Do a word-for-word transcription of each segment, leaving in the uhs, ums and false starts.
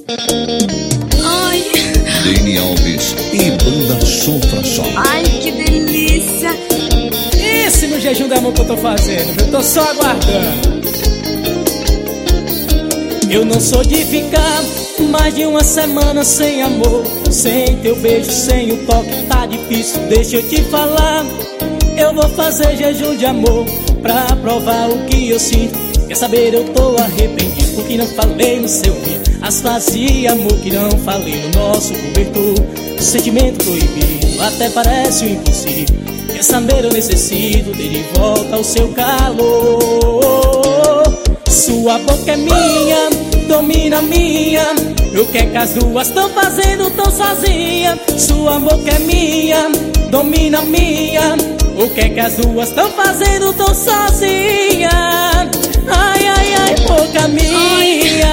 Ai. Dani Alves e Banda Sofra Só. Ai, que delícia. Esse no jejum da mão que eu tô fazendo, eu tô só aguardando. Eu não sou de ficar mais de uma semana sem amor, sem teu beijo, sem o toque, tá difícil, deixa eu te falar. Eu vou fazer jejum de amor pra provar o que eu sinto. Quer saber, eu tô arrependido porque não falei no seu ouvido as frases de amor que não falei no nosso cobertor. O sentimento proibido até parece um impossível. Quer saber, eu necessito de volta ao seu calor. Sua boca é minha, domina a minha. O que é que as duas tão fazendo tão sozinha? Sua boca é minha, domina a minha. O que é que as duas tão fazendo tão sozinha? Ai, ai, ai, boca minha.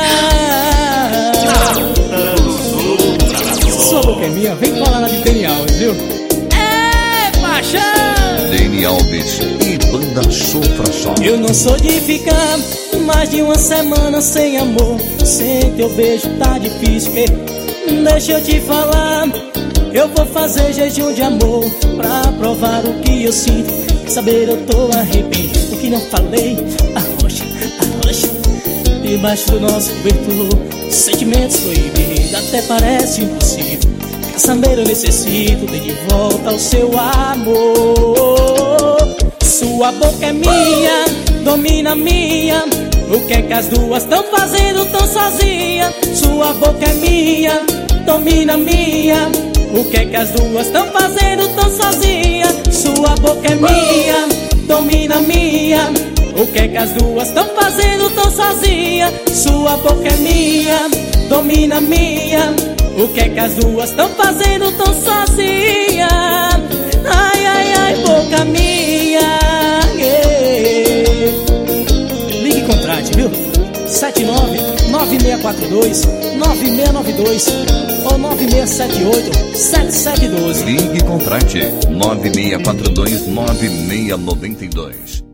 Sua boca é minha, vem colar na de Dani Alves, viu? É, paixão! Dani Alves e Banda Sofra Só. Eu não sou de ficar mais de uma semana sem amor, sem teu beijo tá difícil. Deixa eu te falar, eu vou fazer jejum de amor pra provar o que eu sinto. Quer saber, eu tô arrependido porque não falei. Arrocha, arrocha, debaixo do nosso cobertor. Sentimentos proibidos até parece impossível. Quer saber, eu necessito de volta ao seu amor. Sua boca é minha, domina a minha. O que é que as duas tão fazendo tão sozinha? Sua boca é minha, domina a minha. O que é que as duas tão fazendo tão sozinha? Sua boca é minha, domina a minha. O que é que as duas tão fazendo tão sozinha? Sua boca é minha, domina a minha. O que é que as duas tão fazendo tão sozinha? Ai, ai, ai, boca minha. Ligue e contrate, viu? sete nove nove seis quatro dois nove seis nove dois ou nove seis sete oito sete sete um dois. Ligue e contrate nove seis quatro dois nove seis nove dois.